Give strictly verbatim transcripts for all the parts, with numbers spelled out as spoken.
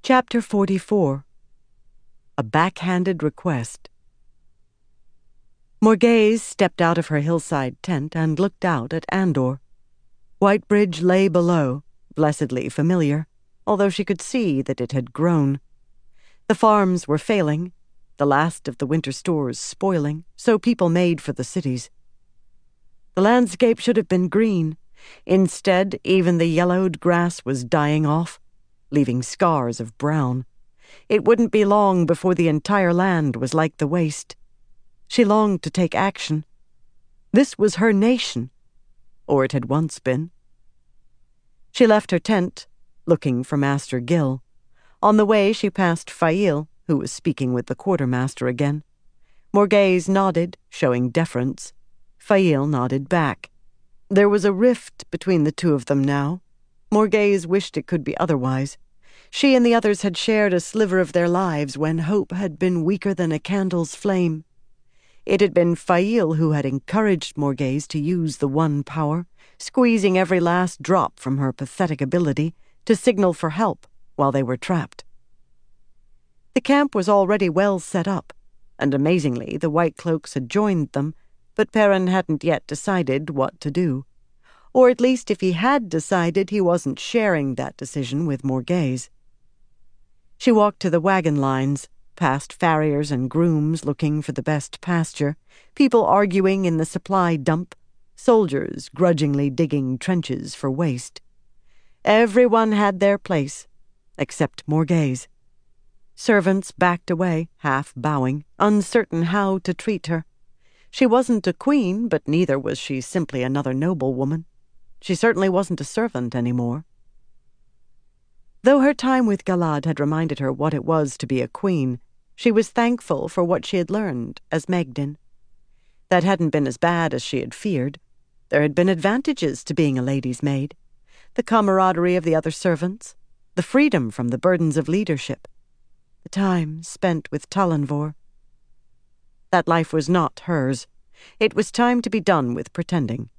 Chapter forty-four. A Backhanded Request. Morghese stepped out of her hillside tent and looked out at Andor. Whitebridge lay below, blessedly familiar, although she could see that it had grown. The farms were failing, the last of the winter stores spoiling, so people made for the cities. The landscape should have been green. Instead, even the yellowed grass was dying off, leaving scars of brown. It wouldn't be long before the entire land was like the waste. She longed to take action. This was her nation, or it had once been. She left her tent, looking for Master Gil. On the way, she passed Fail, who was speaking with the quartermaster again. Morghese nodded, showing deference. Fail nodded back. There was a rift between the two of them now. Morghese wished it could be otherwise. She and the others had shared a sliver of their lives when hope had been weaker than a candle's flame. It had been Fail who had encouraged Morghese to use the one power, squeezing every last drop from her pathetic ability to signal for help while they were trapped. The camp was already well set up, and amazingly the White Cloaks had joined them, but Perrin hadn't yet decided what to do. Or at least if he had decided, he wasn't sharing that decision with Morghese. She walked to the wagon lines, past farriers and grooms looking for the best pasture, people arguing in the supply dump, soldiers grudgingly digging trenches for waste. Everyone had their place, except Morghese. Servants backed away, half bowing, uncertain how to treat her. She wasn't a queen, but neither was she simply another noblewoman. She certainly wasn't a servant anymore. Though her time with Galad had reminded her what it was to be a queen, she was thankful for what she had learned as Megden. That hadn't been as bad as she had feared. There had been advantages to being a lady's maid. The camaraderie of the other servants, the freedom from the burdens of leadership, the time spent with Talonvor. That life was not hers. It was time to be done with pretending.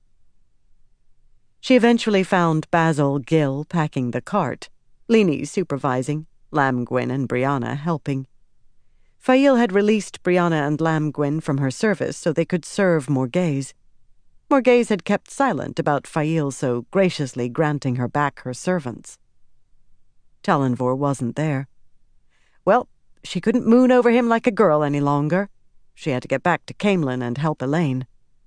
She eventually found Basil Gil packing the cart, Lini supervising, Lamgwyn and Brianna helping. Fail had released Brianna and Lamgwyn from her service so they could serve Morghese. Morghese had kept silent about Fail so graciously granting her back her servants. Talonvor wasn't there. Well, she couldn't moon over him like a girl any longer. She had to get back to Caemlyn and help Elaine.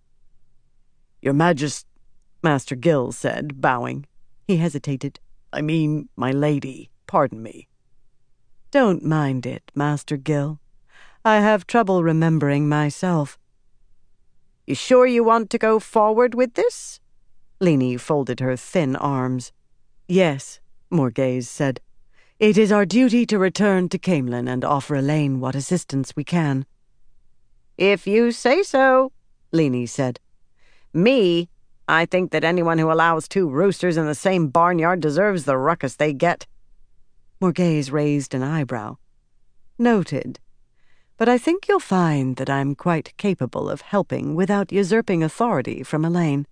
"Your Majesty," Master Gil said, bowing. He hesitated. "I mean, my lady, pardon me." "Don't mind it, Master Gil. I have trouble remembering myself." "You sure you want to go forward with this?" Lini folded her thin arms. "Yes," Morghese said. "It is our duty to return to Caemlyn and offer Elaine what assistance we can." "If you say so," Lini said. "Me, I think that anyone who allows two roosters in the same barnyard deserves the ruckus they get." Morghese raised an eyebrow. "Noted. But I think you'll find that I'm quite capable of helping without usurping authority from Elaine."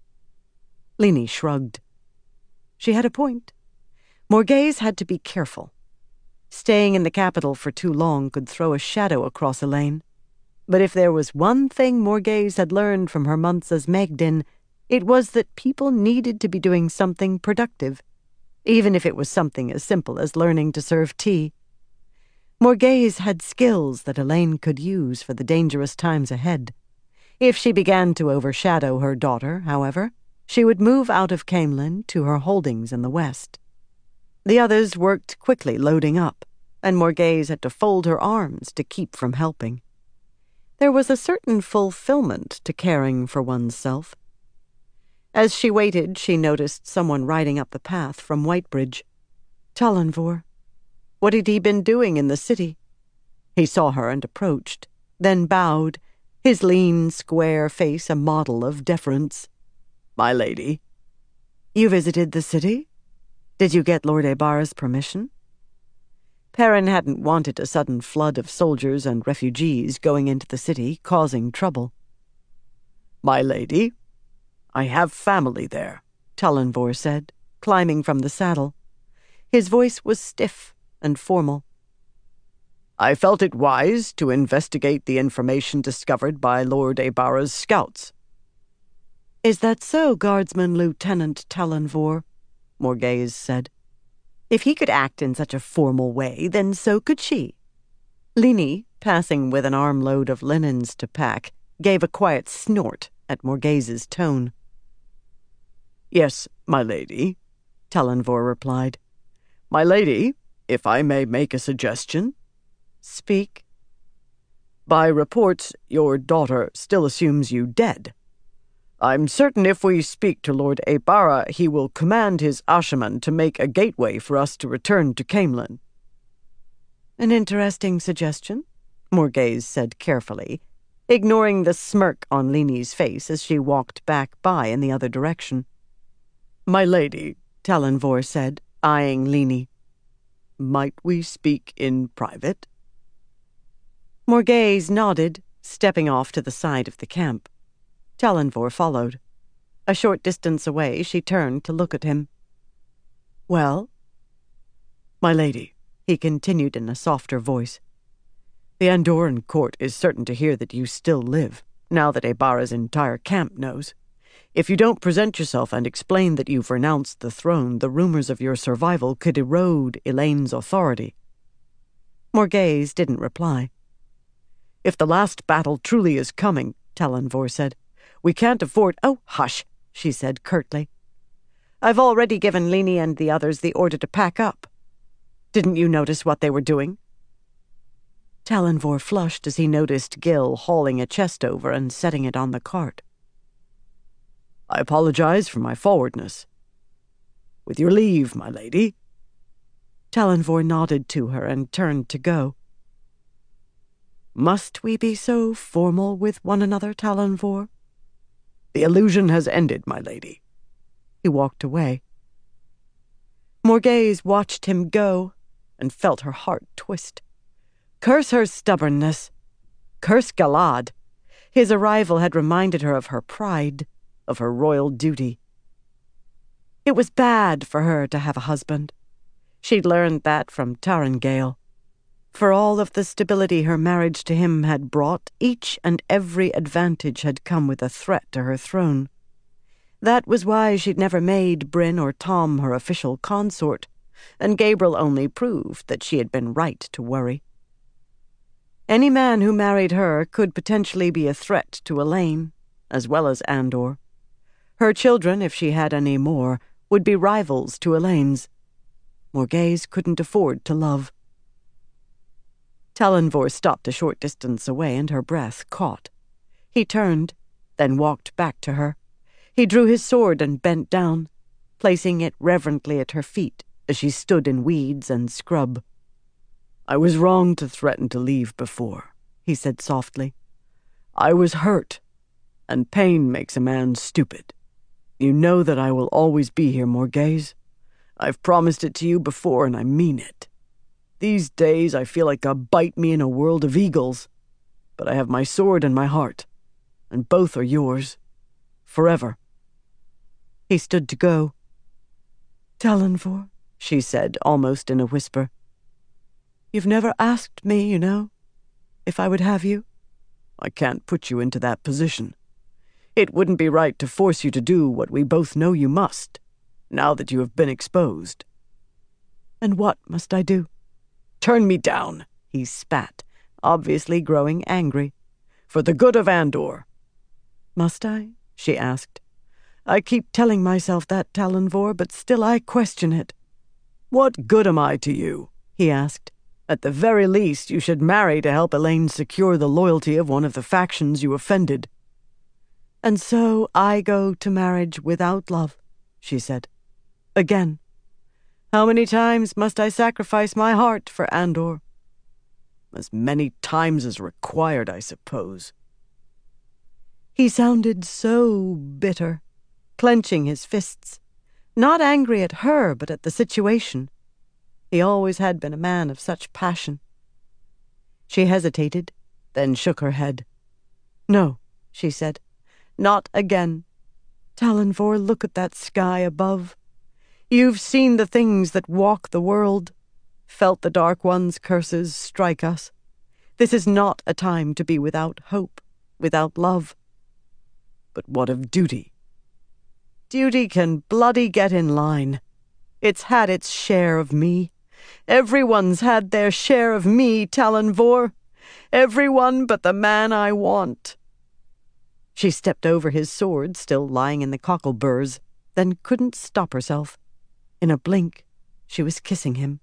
Lini shrugged. She had a point. Morghese had to be careful. Staying in the capital for too long could throw a shadow across Elaine. But if there was one thing Morghese had learned from her months as Megden, it was that people needed to be doing something productive, even if it was something as simple as learning to serve tea. Morghese had skills that Elaine could use for the dangerous times ahead. If she began to overshadow her daughter, however, she would move out of Caemlyn to her holdings in the west. The others worked quickly loading up, and Morghese had to fold her arms to keep from helping. There was a certain fulfillment to caring for oneself. As she waited, she noticed someone riding up the path from Whitebridge. Talonvor. What had he been doing in the city? He saw her and approached, then bowed, his lean, square face a model of deference. "My lady." "You visited the city? Did you get Lord Aybara's permission?" Perrin hadn't wanted a sudden flood of soldiers and refugees going into the city, causing trouble. "My lady, I have family there," Talonvor said, climbing from the saddle. His voice was stiff, and formal. "I felt it wise to investigate the information discovered by Lord Aybara's scouts." "Is that so, Guardsman Lieutenant Talonvor?" Morghese said. "If he could act in such a formal way, then so could she." Lini, passing with an armload of linens to pack, gave a quiet snort at Morghese's tone. "Yes, my lady," Talonvor replied. "My lady, if I may make a suggestion?" "Speak." "By reports, your daughter still assumes you dead. I'm certain if we speak to Lord Aybara, he will command his Ashaman to make a gateway for us to return to Caemlyn." "An interesting suggestion," Morghese said carefully, ignoring the smirk on Lini's face as she walked back by in the other direction. "My lady," Talonvor said, eyeing Lini, "might we speak in private?" Morghese nodded, stepping off to the side of the camp. Talonvor followed. A short distance away, she turned to look at him. "Well?" "My lady," he continued in a softer voice, "the Andoran court is certain to hear that you still live, now that Aybara's entire camp knows. If you don't present yourself and explain that you've renounced the throne, the rumors of your survival could erode Elaine's authority." Morghese didn't reply. "If the last battle truly is coming," Talonvor said, "we can't afford—" "Oh, hush," she said curtly. "I've already given Lini and the others the order to pack up. Didn't you notice what they were doing?" Talonvor flushed as he noticed Gil hauling a chest over and setting it on the cart. "I apologize for my forwardness. With your leave, my lady." Talonvor nodded to her and turned to go. "Must we be so formal with one another, Talonvor?" "The illusion has ended, my lady." He walked away. Morghese watched him go and felt her heart twist. Curse her stubbornness. Curse Galad. His arrival had reminded her of her pride, of her royal duty. It was bad for her to have a husband. She'd learned that from Tarangale. For all of the stability her marriage to him had brought, each and every advantage had come with a threat to her throne. That was why she'd never made Bryn or Tom her official consort, and Gabriel only proved that she had been right to worry. Any man who married her could potentially be a threat to Elaine, as well as Andor. Her children, if she had any more, would be rivals to Elaine's. Morghese couldn't afford to love. Talonvor stopped a short distance away, and her breath caught. He turned, then walked back to her. He drew his sword and bent down, placing it reverently at her feet as she stood in weeds and scrub. "I was wrong to threaten to leave before," he said softly. "I was hurt, and pain makes a man stupid. You know that I will always be here, Morghese. I've promised it to you before, and I mean it. These days I feel like a bite me in a world of eagles, but I have my sword and my heart, and both are yours, forever." He stood to go. "Talonvor," she said, almost in a whisper, "you've never asked me, you know, if I would have you." "I can't put you into that position. It wouldn't be right to force you to do what we both know you must, now that you have been exposed." "And what must I do?" "Turn me down," he spat, obviously growing angry. "For the good of Andor." "Must I?" she asked. "I keep telling myself that, Talonvor, but still I question it." "What good am I to you?" he asked. "At the very least, you should marry to help Elaine secure the loyalty of one of the factions you offended." "And so I go to marriage without love," she said. "Again. How many times must I sacrifice my heart for Andor?" "As many times as required, I suppose." He sounded so bitter, clenching his fists, not angry at her, but at the situation. He always had been a man of such passion. She hesitated, then shook her head. "No," she said, "not again. Talonvor, look at that sky above. You've seen the things that walk the world. felt the Dark One's curses strike us. This is not a time to be without hope, without love. But what of duty? Duty can bloody get in line. It's had its share of me. Everyone's had their share of me, Talon Vor. Everyone but the man I want. She stepped over his sword, still lying in the cockle-burrs, then couldn't stop herself. In a blink, she was kissing him.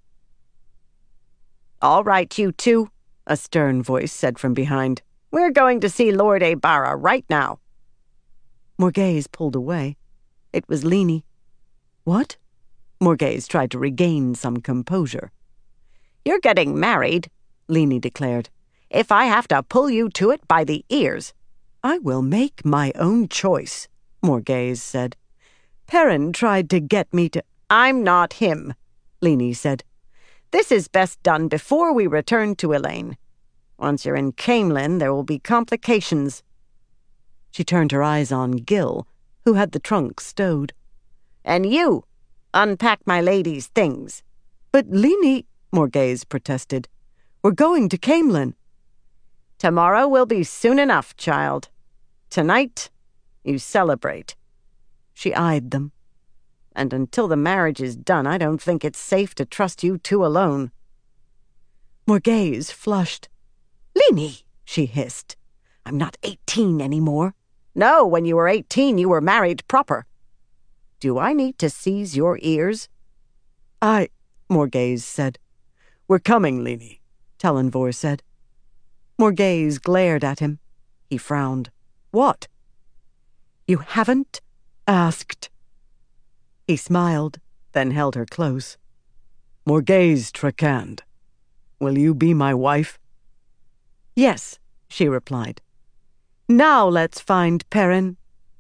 "All right, you two," a stern voice said from behind. "We're going to see Lord Aybara right now." Morghese pulled away. It was Leni. "What?" Morghese tried to regain some composure. "You're getting married," Leni declared. "If I have to pull you to it by the ears." "I will make my own choice," Morghese said. "Perrin tried to get me to—" "I'm not him," Leni said. "This is best done before we return to Elaine. Once you're in Caemlyn, there will be complications." She turned her eyes on Gil, who had the trunk stowed. "And you, unpack my lady's things." "But Leni," Morghese protested, "we're going to Caemlyn." "Tomorrow will be soon enough, child. Tonight, you celebrate." She eyed them. "And until the marriage is done, I don't think it's safe to trust you two alone." Morghese flushed. "Leni," she hissed. "I'm not eighteen anymore." "No, when you were eighteen, you were married proper. Do I need to seize your ears?" "I," Morghese said. "We're coming, Leni," Talon Vor said. Morghese glared at him. He frowned. "What?" "You haven't asked." He smiled, then held her close. "Morghese Trakand, will you be my wife?" "Yes," she replied. "Now let's find Perrin."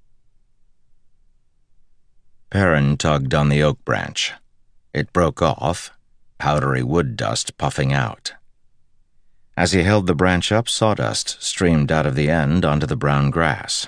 Perrin tugged on the oak branch. It broke off, powdery wood dust puffing out. As he held the branch up, sawdust streamed out of the end onto the brown grass.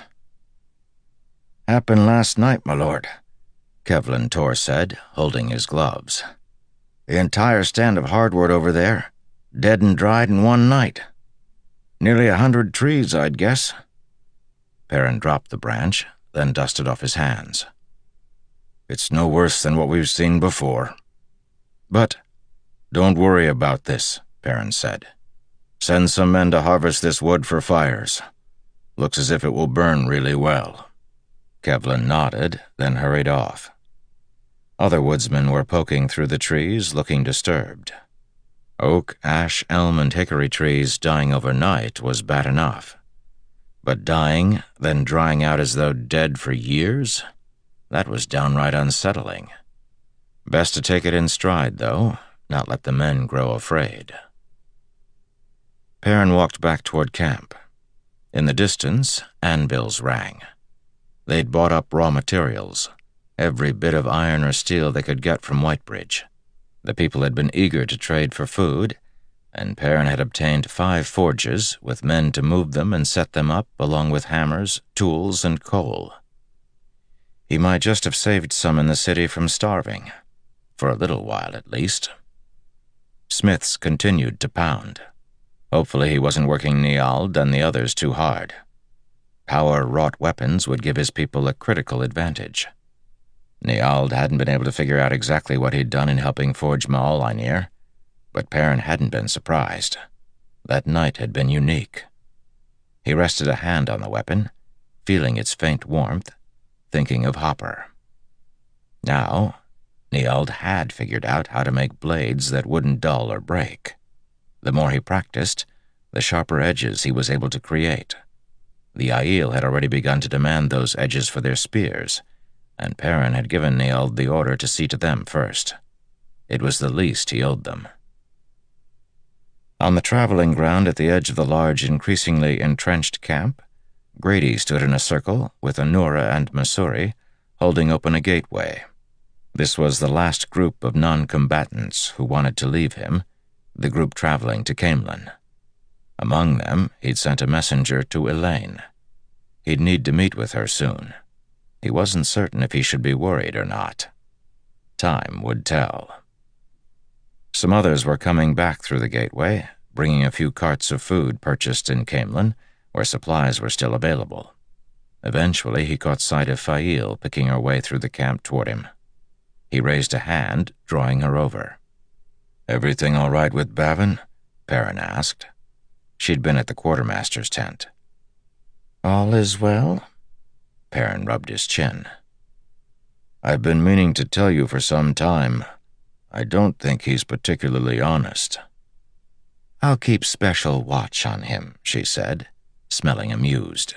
"Happened last night, my lord," Kevlin Tor said, holding his gloves. "The entire stand of hardwood over there, dead and dried in one night. Nearly a hundred trees, I'd guess." Perrin dropped the branch, then dusted off his hands. "It's no worse than what we've seen before. But don't worry about this," Perrin said. "Send some men to harvest this wood for fires. Looks as if it will burn really well." Kevlin nodded, then hurried off. Other woodsmen were poking through the trees, looking disturbed. Oak, ash, elm, and hickory trees dying overnight was bad enough. But dying, then drying out as though dead for years? That was downright unsettling. Best to take it in stride, though, not let the men grow afraid. Perrin walked back toward camp. In the distance, anvils rang. They'd bought up raw materials, every bit of iron or steel they could get from Whitebridge. The people had been eager to trade for food, and Perrin had obtained five forges with men to move them and set them up, along with hammers, tools, and coal. He might just have saved some in the city from starving, for a little while at least. Smiths continued to pound. Hopefully he wasn't working Niald and the others too hard. Power-wrought weapons would give his people a critical advantage. Niald hadn't been able to figure out exactly what he'd done in helping forge Maul Einir, but Perrin hadn't been surprised. That night had been unique. He rested a hand on the weapon, feeling its faint warmth, thinking of Hopper. Now, Niald had figured out how to make blades that wouldn't dull or break. The more he practiced, the sharper edges he was able to create. The Aiel had already begun to demand those edges for their spears, and Perrin had given Niald the order to see to them first. It was the least he owed them. On the traveling ground at the edge of the large, increasingly entrenched camp, Grady stood in a circle with Anura and Masuri, holding open a gateway. This was the last group of non-combatants who wanted to leave him, the group traveling to Caemlyn. Among them, he'd sent a messenger to Elaine. He'd need to meet with her soon. He wasn't certain if he should be worried or not. Time would tell. Some others were coming back through the gateway, bringing a few carts of food purchased in Caemlyn, where supplies were still available. Eventually, he caught sight of Faile picking her way through the camp toward him. He raised a hand, drawing her over. "Everything all right with Bavin?" Perrin asked. She'd been at the quartermaster's tent. "All is well?" Perrin rubbed his chin. "I've been meaning to tell you for some time. I don't think he's particularly honest." "I'll keep special watch on him," she said, smelling amused.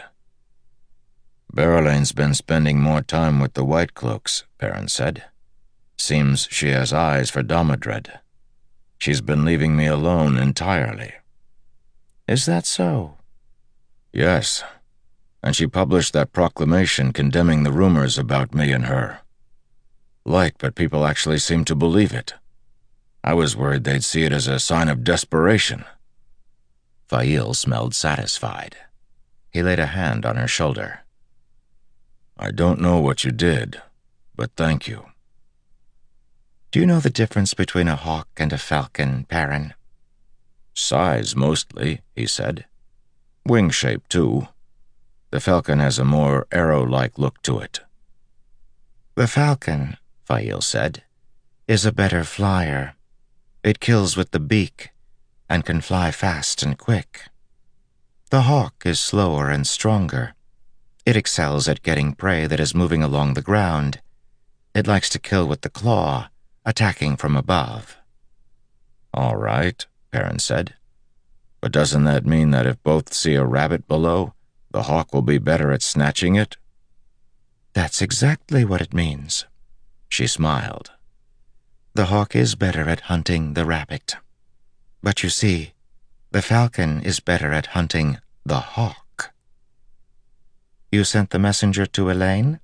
"Berelain's been spending more time with the White Cloaks," Perrin said. "Seems she has eyes for Domodred. She's been leaving me alone entirely." "Is that so?" "Yes, and she published that proclamation condemning the rumors about me and her. Light, but people actually seem to believe it. I was worried they'd see it as a sign of desperation." Faile smelled satisfied. He laid a hand on her shoulder. "I don't know what you did, but thank you." "Do you know the difference between a hawk and a falcon, Perrin?" "Size, mostly," he said. "Wing shape, too. The falcon has a more arrow-like look to it." "The falcon," Faile said, "is a better flyer. It kills with the beak and can fly fast and quick. The hawk is slower and stronger. It excels at getting prey that is moving along the ground. It likes to kill with the claw, attacking from above." "All right," Perrin said. "But doesn't that mean that if both see a rabbit below, the hawk will be better at snatching it?" "That's exactly what it means." She smiled. "The hawk is better at hunting the rabbit. But you see, the falcon is better at hunting the hawk." "You sent the messenger to Elaine?"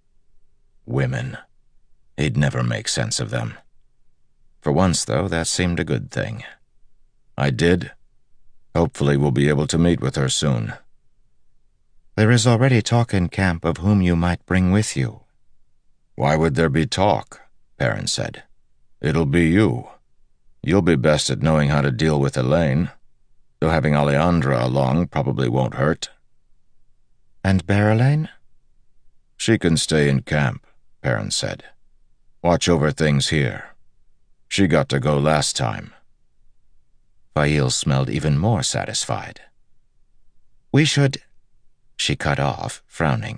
Women. He'd never make sense of them. For once, though, that seemed a good thing. "I did. Hopefully we'll be able to meet with her soon." "There is already talk in camp of whom you might bring with you." "Why would there be talk?" Perrin said. "It'll be you. You'll be best at knowing how to deal with Elaine, though having Aleandra along probably won't hurt." "And Berelain?" "She can stay in camp," Perrin said. "Watch over things here. She got to go last time." Faile smelled even more satisfied. "We should—" She cut off, frowning.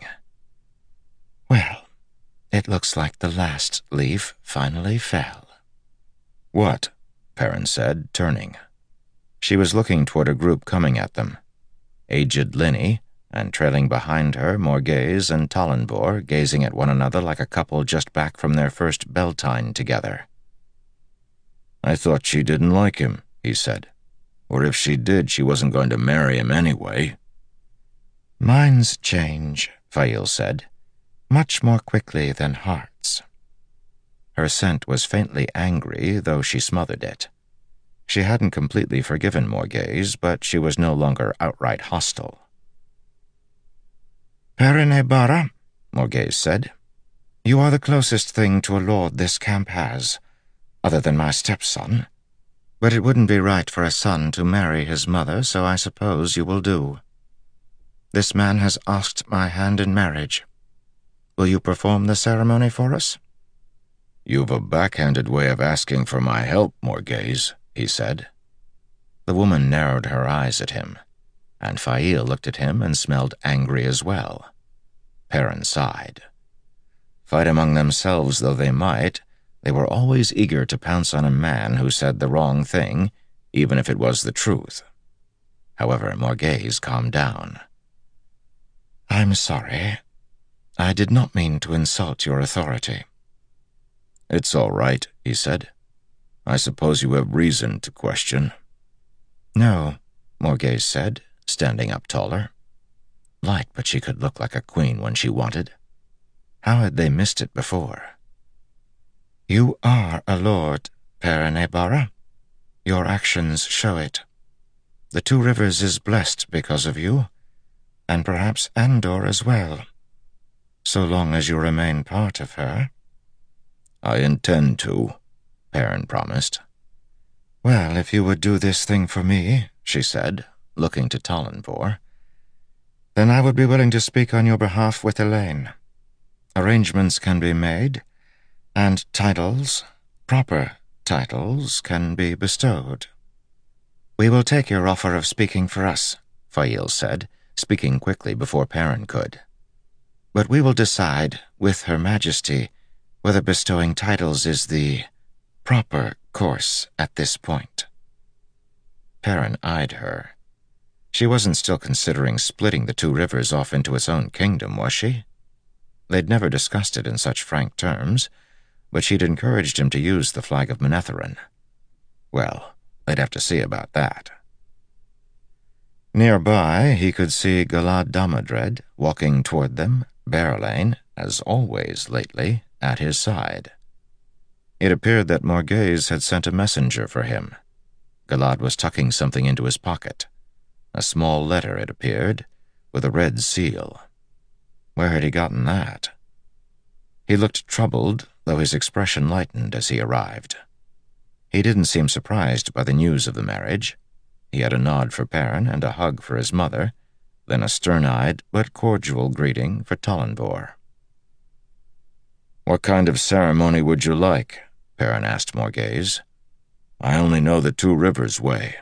"Well, it looks like the last leaf finally fell." "What?" Perrin said, turning. She was looking toward a group coming at them. Aged Linny, and trailing behind her Morghese and Tallenbor, gazing at one another like a couple just back from their first Beltane together. "I thought she didn't like him," he said. "Or if she did, she wasn't going to marry him anyway." "Minds change," Faile said, "much more quickly than hearts." Her scent was faintly angry, though she smothered it. She hadn't completely forgiven Morghese, but she was no longer outright hostile. "Perrin Aybara," Morghese said, "you are the closest thing to a lord this camp has, other than my stepson. But it wouldn't be right for a son to marry his mother, so I suppose you will do. This man has asked my hand in marriage. Will you perform the ceremony for us?" "You've a backhanded way of asking for my help, Morghese," he said. The woman narrowed her eyes at him, and Faile looked at him and smelled angry as well. Perrin sighed. Fight among themselves though they might, they were always eager to pounce on a man who said the wrong thing, even if it was the truth. However, Morghese calmed down. "I'm sorry. I did not mean to insult your authority." "It's all right," he said. "I suppose you have reason to question." "No," Morghese said, standing up taller. Light, but she could look like a queen when she wanted. How had they missed it before? "You are a lord, Perrin Aybara. Your actions show it. The Two Rivers is blessed because of you, and perhaps Andor as well, so long as you remain part of her." "I intend to," Perrin promised. "Well, if you would do this thing for me," she said, looking to Tallenvor, "then I would be willing to speak on your behalf with Elaine. Arrangements can be made, and titles, proper titles, can be bestowed." "We will take your offer of speaking for us," Faile said, speaking quickly before Perrin could. "But we will decide, with Her Majesty, whether bestowing titles is the proper course at this point." Perrin eyed her. She wasn't still considering splitting the two rivers off into its own kingdom, was she? They'd never discussed it in such frank terms, but she'd encouraged him to use the flag of Manetheren. Well, they'd have to see about that. Nearby, he could see Galad Damodred walking toward them, Berelain, as always lately, at his side. It appeared that Morghese had sent a messenger for him. Galad was tucking something into his pocket. A small letter, it appeared, with a red seal. Where had he gotten that? He looked troubled, though his expression lightened as he arrived. He didn't seem surprised by the news of the marriage. He had a nod for Perrin and a hug for his mother, then a stern-eyed but cordial greeting for Tallenvor. "What kind of ceremony would you like?" Perrin asked Morghese. "I only know the Two Rivers way."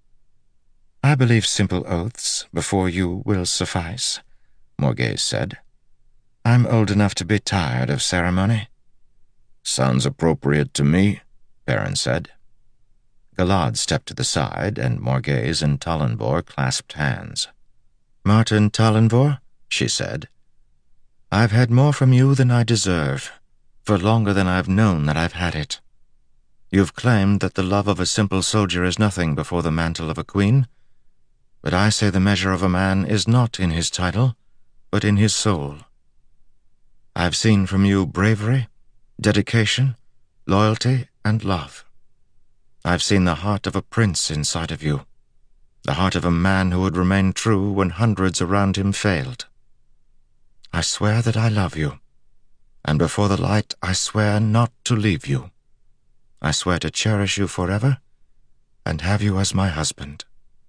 "I believe simple oaths before you will suffice," Morghese said. "I'm old enough to be tired of ceremony." "Sounds appropriate to me," Perrin said. Galad stepped to the side, and Morghese and Tallenvor clasped hands. "Martin Tallenvor," she said, "I've had more from you than I deserve, for longer than I've known that I've had it. You've claimed that the love of a simple soldier is nothing before the mantle of a queen, but I say the measure of a man is not in his title, but in his soul. I've seen from you bravery, dedication, loyalty, and love. I've seen the heart of a prince inside of you, the heart of a man who would remain true when hundreds around him failed. I swear that I love you, and before the light I swear not to leave you. I swear to cherish you forever and have you as my husband."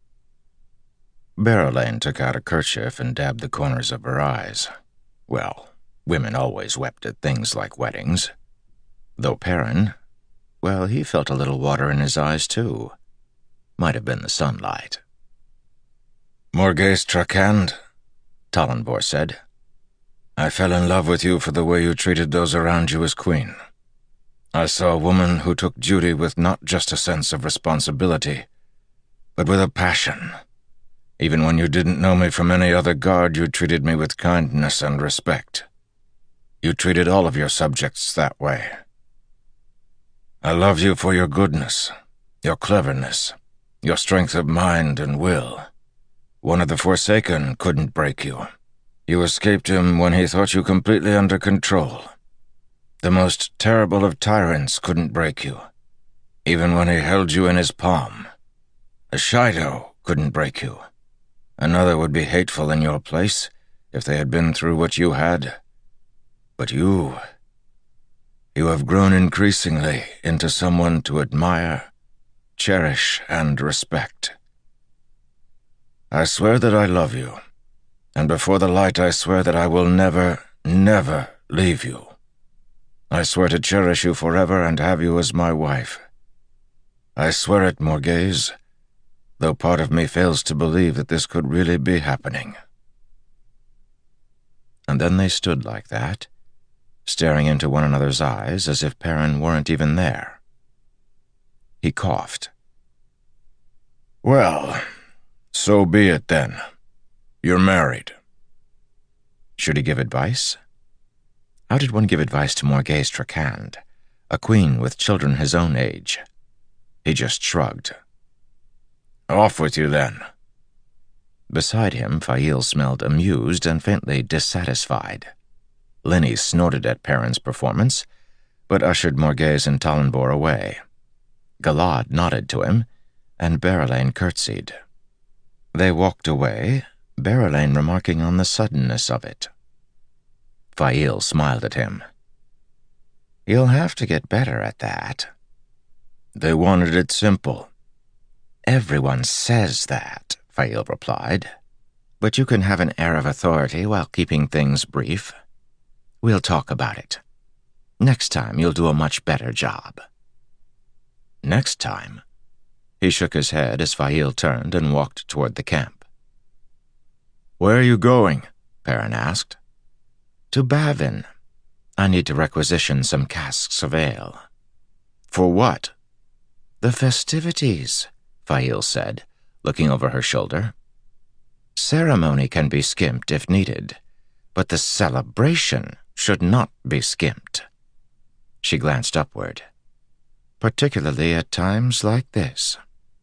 Berelain took out a kerchief and dabbed the corners of her eyes. Well, women always wept at things like weddings. Though Perrin, well, he felt a little water in his eyes, too. Might have been the sunlight. "Morghese Trakand," Tallenvor said, "I fell in love with you for the way you treated those around you as queen. I saw a woman who took duty with not just a sense of responsibility, but with a passion. Even when you didn't know me from any other guard, you treated me with kindness and respect. You treated all of your subjects that way. I love you for your goodness, your cleverness, your strength of mind and will. One of the Forsaken couldn't break you. You escaped him when he thought you completely under control. The most terrible of tyrants couldn't break you, even when he held you in his palm. A Shaido couldn't break you. Another would be hateful in your place if they had been through what you had. But you... you have grown increasingly into someone to admire, cherish, and respect. I swear that I love you, and before the light I swear that I will never, never leave you. I swear to cherish you forever and have you as my wife. I swear it, Morghese, though part of me fails to believe that this could really be happening." And then they stood like that, staring into one another's eyes as if Perrin weren't even there. He coughed. "Well, so be it then. You're married." Should he give advice? How did one give advice to Morghese Trakand, a queen with children his own age? He just shrugged. "Off with you, then." Beside him, Faile smelled amused and faintly dissatisfied. Lenny snorted at Perrin's performance, but ushered Morghese and Tallenvor away. Galad nodded to him, and Berelain curtsied. They walked away, Berelain remarking on the suddenness of it. Faile smiled at him. "You'll have to get better at that." They wanted it simple. Everyone says that, Fail replied. But you can have an air of authority while keeping things brief. We'll talk about it. Next time you'll do a much better job. Next time? He shook his head as Fail turned and walked toward the camp. Where are you going? Perrin asked. To Bavin. I need to requisition some casks of ale. For what? The festivities, Fail said, looking over her shoulder. Ceremony can be skimped if needed, but the celebration should not be skimped. She glanced upward, particularly at times like this.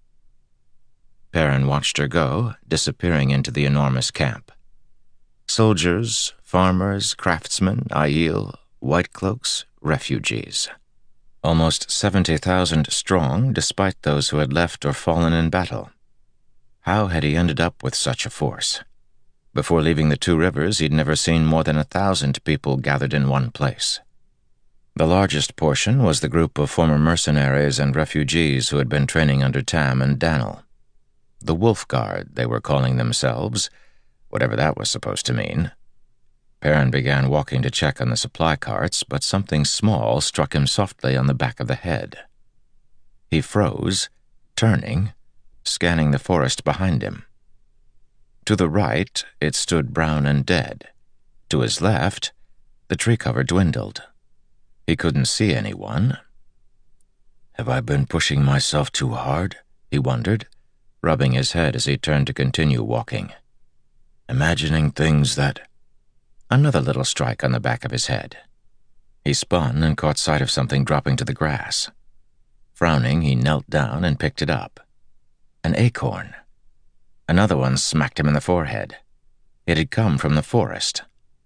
Perrin watched her go, disappearing into the enormous camp. Soldiers, farmers, craftsmen, Aiel, whitecloaks, refugees. Almost seventy thousand strong, despite those who had left or fallen in battle. How had he ended up with such a force? Before leaving the Two Rivers, he'd never seen more than a thousand people gathered in one place. The largest portion was the group of former mercenaries and refugees who had been training under Tam and Dannel. The Wolf Guard, they were calling themselves, whatever that was supposed to mean. Perrin began walking to check on the supply carts, but something small struck him softly on the back of the head. He froze, turning, scanning the forest behind him. To the right, it stood brown and dead. To his left, the tree cover dwindled. He couldn't see anyone. Have I been pushing myself too hard? He wondered, rubbing his head as he turned to continue walking. Imagining things that... Another little strike on the back of his head. He spun and caught sight of something dropping to the grass. Frowning, he knelt down and picked it up. An acorn. Another one smacked him in the forehead. It had come from the forest.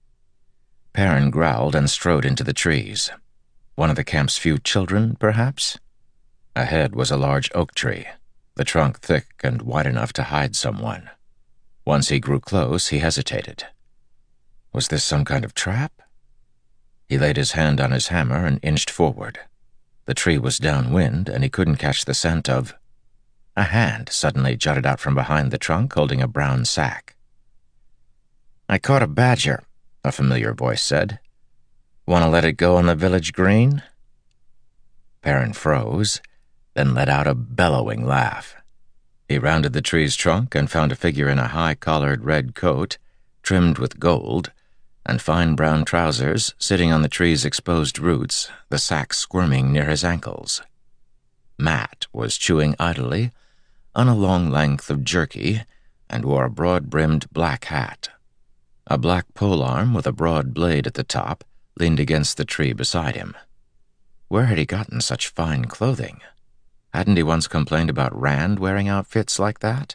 Perrin growled and strode into the trees. One of the camp's few children, perhaps? Ahead was a large oak tree, the trunk thick and wide enough to hide someone. Once he grew close, he hesitated. Was this some kind of trap? He laid his hand on his hammer and inched forward. The tree was downwind, and he couldn't catch the scent of... A hand suddenly jutted out from behind the trunk, holding a brown sack. I caught a badger, a familiar voice said. Want to let it go on the village green? Perrin froze, then let out a bellowing laugh. He rounded the tree's trunk and found a figure in a high-collared red coat, trimmed with gold, and fine brown trousers sitting on the tree's exposed roots, the sack squirming near his ankles. Matt was chewing idly on a long length of jerky and wore a broad-brimmed black hat. A black polearm with a broad blade at the top leaned against the tree beside him. Where had he gotten such fine clothing? Hadn't he once complained about Rand wearing outfits like that?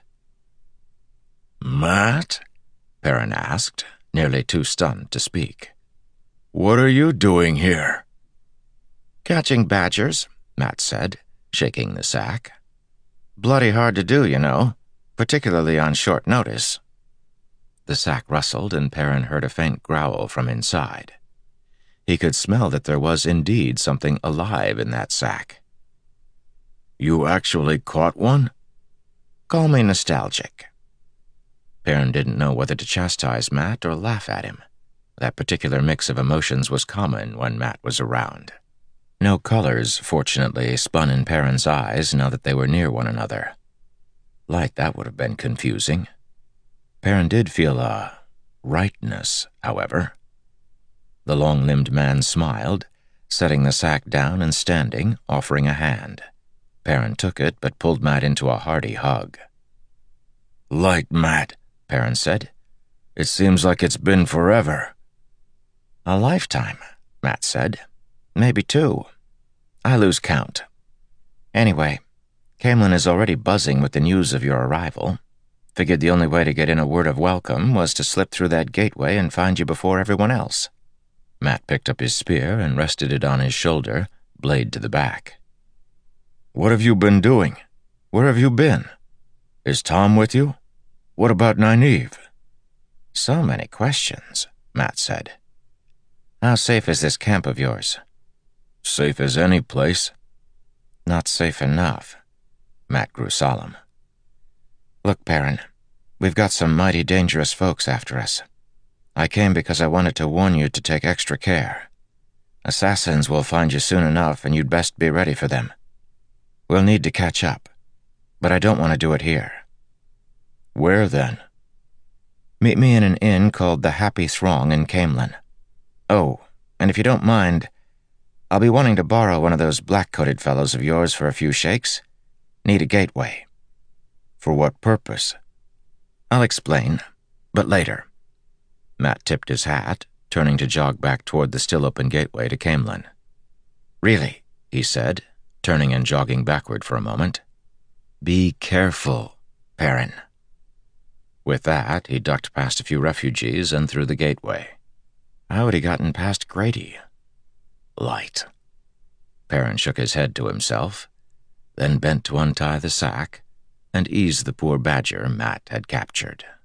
Matt? Perrin asked, nearly too stunned to speak. What are you doing here? Catching badgers, Matt said, shaking the sack. Bloody hard to do, you know, particularly on short notice. The sack rustled, and Perrin heard a faint growl from inside. He could smell that there was indeed something alive in that sack. You actually caught one? Call me nostalgic. Perrin didn't know whether to chastise Matt or laugh at him. That particular mix of emotions was common when Matt was around. No colors, fortunately, spun in Perrin's eyes now that they were near one another. Light, that would have been confusing. Perrin did feel a rightness, however. The long-limbed man smiled, setting the sack down and standing, offering a hand. Perrin took it, but pulled Matt into a hearty hug. Light, Matt, Perrin said. It seems like it's been forever. A lifetime, Matt said. Maybe two. I lose count. Anyway, Caemlyn is already buzzing with the news of your arrival. Figured the only way to get in a word of welcome was to slip through that gateway and find you before everyone else. Matt picked up his spear and rested it on his shoulder, blade to the back. What have you been doing? Where have you been? Is Tom with you? What about Nynaeve? So many questions, Matt said. How safe is this camp of yours? Safe as any place. Not safe enough. Matt grew solemn. Look, Perrin, we've got some mighty dangerous folks after us. I came because I wanted to warn you to take extra care. Assassins will find you soon enough, and you'd best be ready for them. We'll need to catch up, but I don't want to do it here. Where, then? Meet me in an inn called the Happy Throng in Caemlyn. Oh, and if you don't mind, I'll be wanting to borrow one of those black-coated fellows of yours for a few shakes. Need a gateway. For what purpose? I'll explain, but later. Matt tipped his hat, turning to jog back toward the still-open gateway to Caemlyn. Really, he said, turning and jogging backward for a moment. Be careful, Perrin. With that, he ducked past a few refugees and through the gateway. How had he gotten past Grady? Light. Perrin shook his head to himself, then bent to untie the sack and ease the poor badger Matt had captured.